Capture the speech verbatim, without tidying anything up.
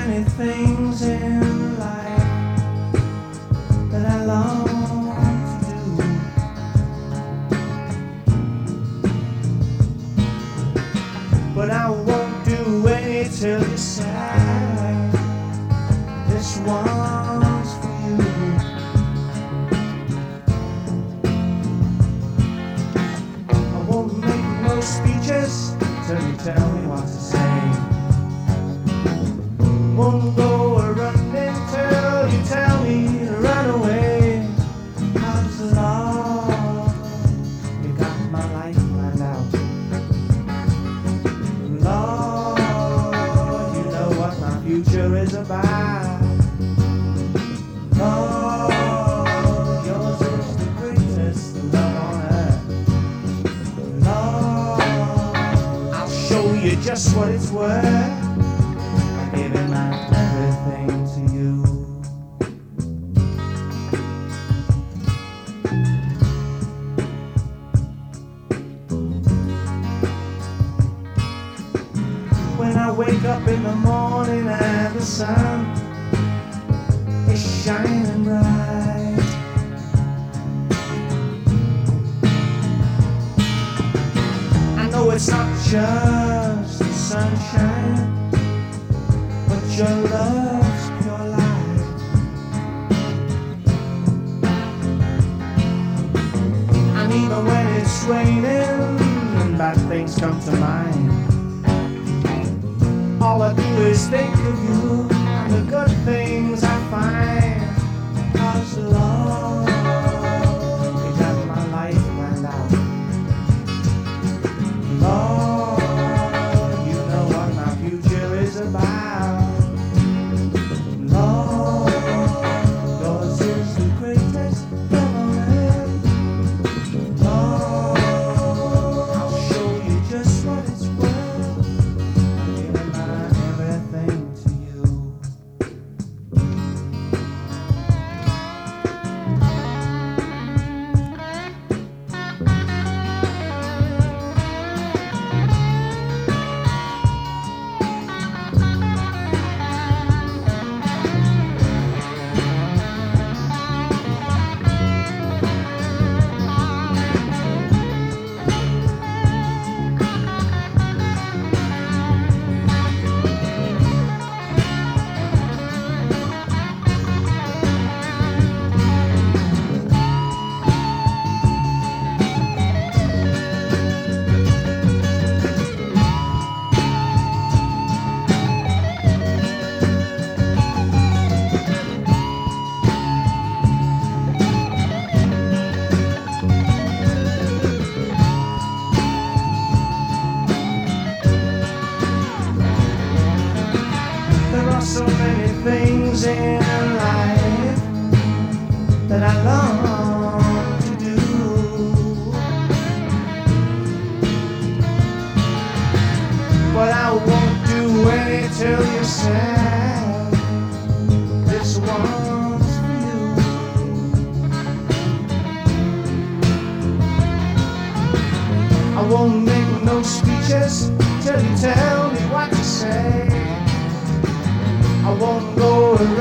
many things in life that I long to do, but I won't do any till you say this one's for you. I won't make no speeches till you tell me what to say. Won't go a running till you tell me to run away. Cause Lord, you got my life planned out. Lord, you know what my future is about. Lord, yours is the greatest love on earth. Lord, I'll show you just what it's worth. Giving my everything to you. When I wake up in the morning and the sun is shining bright, I know it's not just the sunshine, your love's pure light. And even when it's raining and bad things come to mind, all I do is think of you and the good things I find. Cause Lord, you got my life planned out. Lord, you know what my future is about. So many things in life that I long to do, but I won't do any till you say this one's for you. I won't make no speeches till you tell me what to say. I won't go around